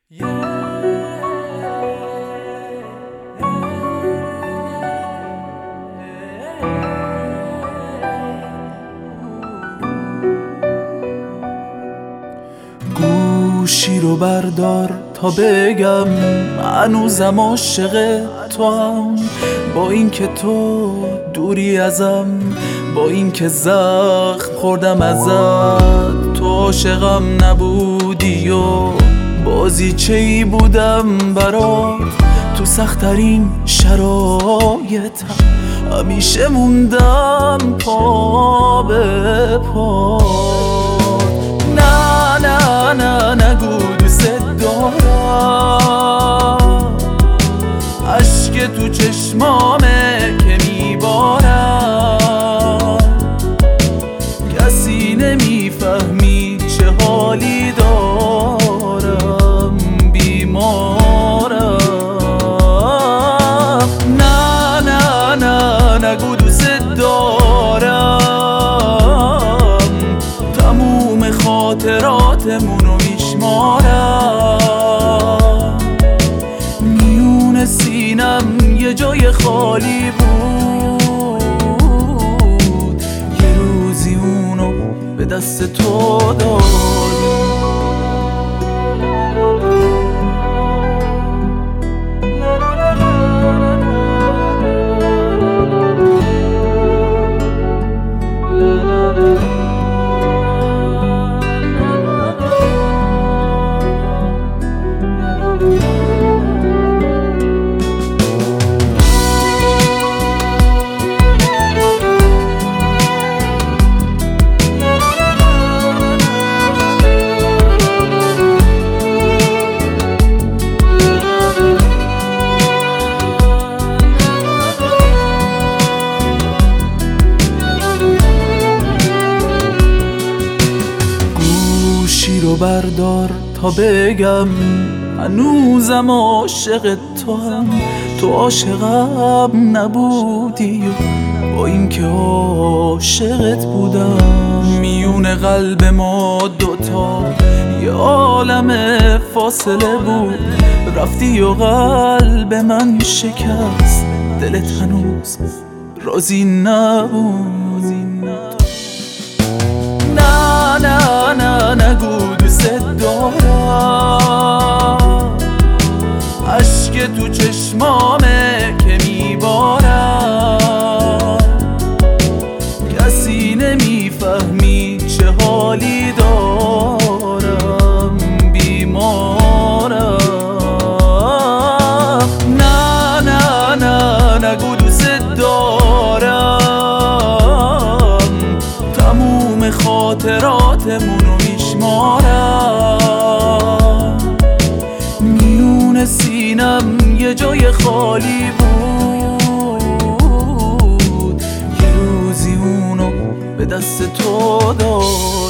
گوشی رو بردار تا بگم هنوزم عاشق تو هم، با اینکه تو دوری ازم، با اینکه زخم خوردم ازت. تو عاشقم نبودی و بازیچه‌ای بودم برات، تو سخت‌ترین شرایطم همیشه موندم پا به پا. نه نه نه نگو دوست دارم، اشک تو چشمامه که میبارم، کسی نمیفهمی چه حالی دارم، بیمارم. نه نه نه نگو دوست دارم، تموم خاطراتمونو میشمارم، میون سینم یه جای خالی بود، یه روزی اونو به دست تو دادم. رو بردار تا بگم هنوزم عاشق تو هم، تو عاشقم نبودی و با اینکه عاشقت بودم، میون قلب ما دوتا یه عالم فاصله بود، رفتی و قلب من شکست، دلت هنوز راضی نبود. نه نه نه نگو دوست دارم، اشک تو چشمامه که میبارم، کسی نمیفهمی چه حالی دارم، بیمارم. نه نه نه نگو دوست دارم، تموم خاطراتمونو میشمارم، میون سینم یه جای خالی بود، یه روزی اونو به دست تو دادم.